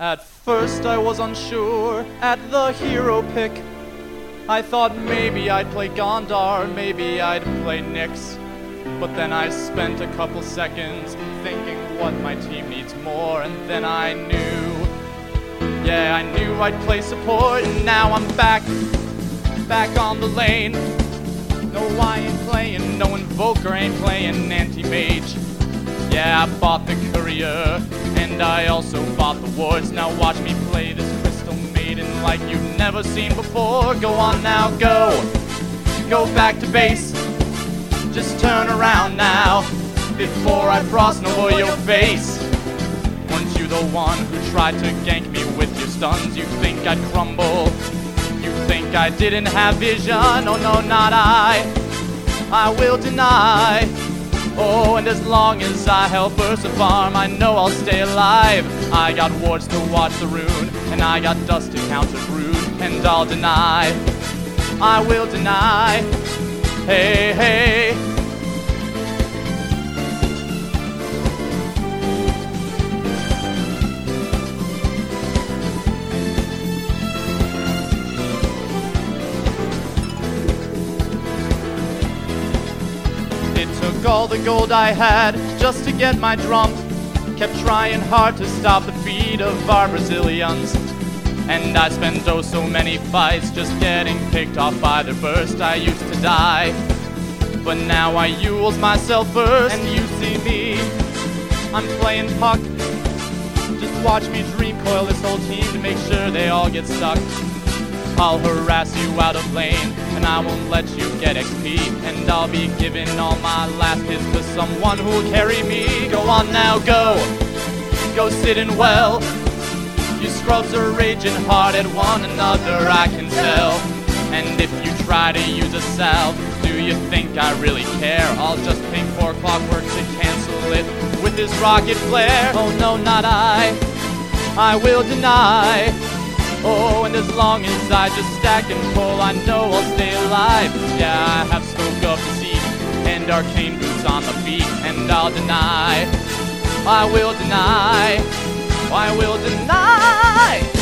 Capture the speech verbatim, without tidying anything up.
At first I was unsure at the hero pick. I thought maybe I'd play Gondar, maybe I'd play Nyx. But then I spent a couple seconds thinking what my team needs more, and then I knew, yeah, I knew I'd play support, and now I'm back, back on the lane. No, I ain't playing, no Invoker ain't playing anti-mage. Yeah, I bought the Courier, and I also bought the Wards. Now watch me play this Crystal Maiden like you've never seen before. Go on now, go, go back to base. Just turn around now, before I frost over your face. Weren't you the one who tried to gank me with your stuns? You think I'd crumble? You think I didn't have vision? Oh no, not I, I will deny. Oh, and as long as I help Ursa farm, I know I'll stay alive. I got wards to watch the rune, and I got dust to counter brood, and I'll deny, I will deny. Hey, hey. It took all the gold I had just to get my drum. Kept trying hard to stop the feet of our Brazilians. And I spent oh so many fights just getting picked off by their burst. I used to die, but now I use myself first. And you see me, I'm playing puck. Just watch me dream coil this whole team to make sure they all get stuck. I'll harass you out of lane, and I won't let you get X P. And I'll be giving all my last hits to someone who'll carry me. Go on now, go, go sit in well. You scrubs are raging hard at one another, I can tell. And if you try to use a salve, do you think I really care? I'll just ping for Clockwork to cancel it with his rocket flare. Oh no, not I, I will deny. Oh, and as long as I just stack and pull, I know I'll stay alive. Yeah, I have Smoke of Deceit and Arcane Boots on the beat, and I'll deny, I will deny, I will deny.